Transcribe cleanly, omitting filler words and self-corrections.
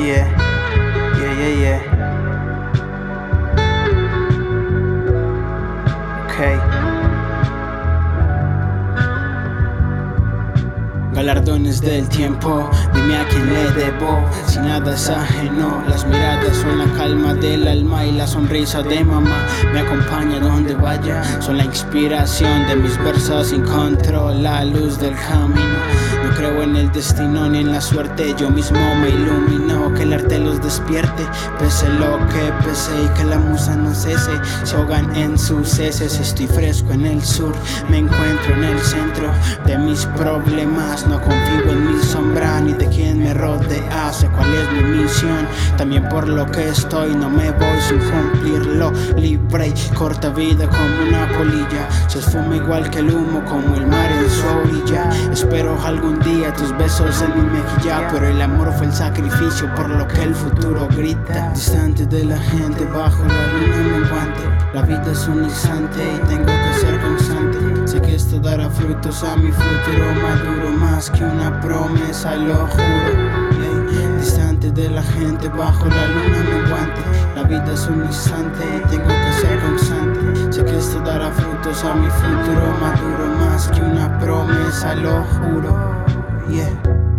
yeah, yeah, yeah, yeah. Okay. Galardones del tiempo, dime a quién le debo. Si nada es ajeno, las miradas son la calma del alma y la sonrisa de mamá me acompaña donde vaya. Son la inspiración de mis versos, encuentro la luz del camino. No creo en el destino ni en la suerte, yo mismo me ilumino. Que el arte los despierte, pese lo que pese, y que la musa no cese. Se ahogan en sus heces, estoy fresco en el sur, me encuentro en el centro de mis problemas. No confío en mi sombra ni de quien me rodea, sé cuál es mi misión, también por lo que estoy no me voy sin cumplirlo. Libre y corta vida como una polilla, se esfuma igual que el humo como el mar en su orilla. Espero algún día tus besos en mi mejilla, pero el amor fue el sacrificio por lo que el futuro grita. Distante de la gente, bajo la luna menguante, la vida es un instante y tengo que ser constante. Sé que esto dará frutos a mi futuro maduro, más que una promesa, lo juro. Distante de la gente, bajo la luna menguante, la vida es un instante y tengo que ser constante. Sé que esto dará frutos a mi futuro maduro, más que una promesa, lo juro. Yeah.